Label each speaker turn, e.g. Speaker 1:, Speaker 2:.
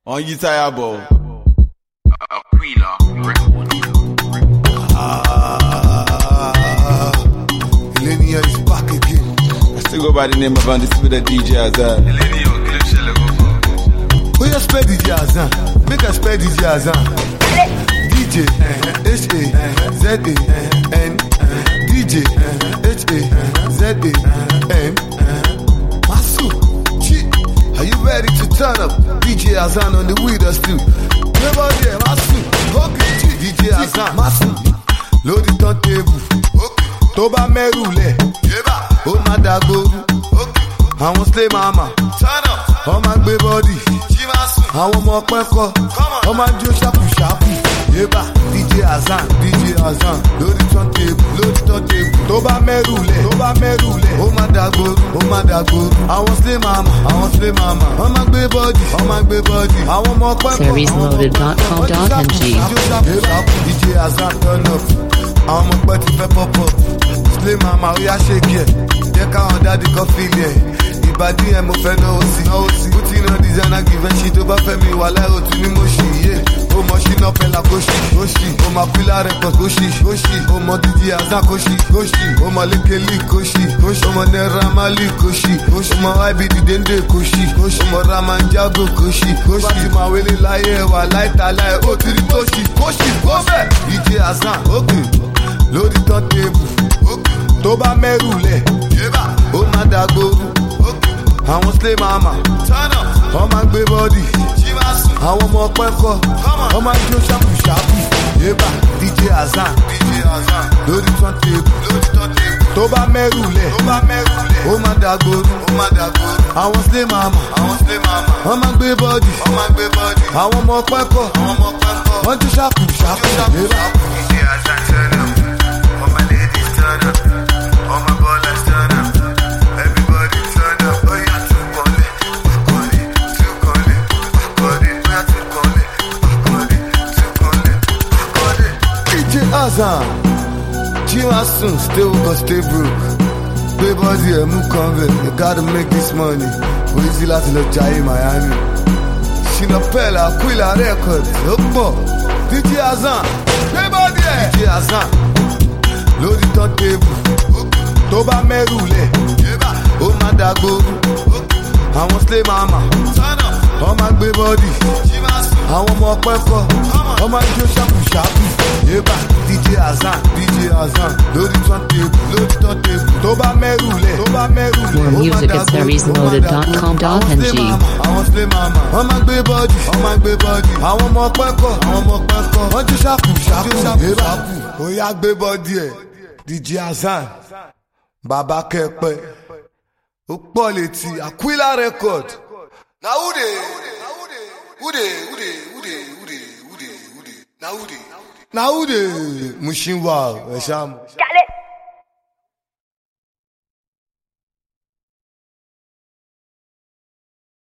Speaker 1: On you tire ball.
Speaker 2: Aquila record.
Speaker 3: Millennia is back again.
Speaker 1: I still go by the name of Undisputed DJ Azan.
Speaker 2: Millennia, clip shell go for.
Speaker 3: Who you spell DJ Azan? Make us spell DJ Azan. DJ H-A-Z-A-N DJ H-A-Z-A-N Masu, Chi, are you ready to turn up? DJ Azan on the weed us too. Never there, Masu, okay, DJ Azan, Masu, load it on table, okay. Toba merule, oh my dagoru, okay. I won't slay mama, turn up, oh my baby body, àwọn ọmọ pẹ́kọ́, ọmọ jó ṣàpùṣàpù. Yébà, DJ Azan, lórí turntable, tó bá mẹ́rù lẹ̀, ó má dàgbòrò, àwọn slay mama, wọ́n má gbé bọ́dì, àwọn ọmọ pẹ́kọ́,
Speaker 4: SeriesLoaded.com.ng.
Speaker 3: Yébà, DJ Azan turn up, àwọn ọmọ pẹ́ ti fẹ́ pop up, slay mama ó yá shake ẹ̀, jẹ́ káwọn dáàdì kan feel ẹ̀. Ìbàdí ẹ̀ mo fẹ́ náwó sí. Putting on designer give ẹ̀ ṣí tó bá fẹ́ mi wà láìrò tún ní mo ṣì yé. Ó mọ ṣínà pẹ̀lá kó ṣì. Ó mọ pílà record kó ṣì. Ó mọ DJ Azan kó ṣì. Ó mọ Lekeli kó ṣì. Ó mọ Naira Marley kó ṣì. Ó mọ IBD Dende kó ṣì. Ó mọ Ramanjago kó ṣì. Bá ti máa wélé láyé wà láìta láì ó ti rí tó ṣì. Kó ṣì kó bẹ̀. DJ Azan ókè lórí turntable. Tó bá mẹ́rù lẹ̀ ó má dàgbòrò. Àwọn slay mama, wọ́n máa ń gbé bọ́dì, àwọn ọmọ pẹ́kọ́, wọ́n máa ń jó ṣàpùṣàpù. Yébà, DJ Azan, lórí turntable, tó bá mẹ́rù lẹ̀, ó máa dàgbòrò. Àwọn slay mama, wọ́n máa ń gbé bọ́dì, àwọn ọmọ pẹ́kọ́, wọ́n jó ṣàpùṣàpù. Yébà,
Speaker 2: DJ Azan turn up. All my ladies turn up. All my ballers turn up. Everybody turn up. Oh yeah, two call it.
Speaker 3: DJ Azan, Jimasun, still gonna stay broke. Play body and move convert. You gotta make this money. Easy láti lọ jayé Miami. Shina Pella, Aquila Records. Opo, DJ Azan, play body. DJ Azan, lórí turntable. Tó bá mẹ́rù lẹ̀, ó má dàgbòrò. Àwọn slay mama, wọ́n máa gbé bọ́dì. Àwọn ọmọ pẹ́kọ́, wọ́n máa jó ṣàpùṣàpù. Yébà, DJ Azan, lórí turntable, tó bá mẹ́rù lẹ̀,
Speaker 4: More music at SeriesLoaded.com.ng.
Speaker 3: àwọn slay mama, wọ́n máa gbé bọ́dì. Àwọn ọmọ pẹ́kọ́, wọ́n jó ṣàpùṣàpù. Yébà, ó yá gbé bọ́dì ẹ̀. DJ Azan, bàbá kẹ́pẹ́, ó pọ̀ létí Aquila Record. Na who dey? Na who dey? Mushin wow, ẹ ṣá mọ̀.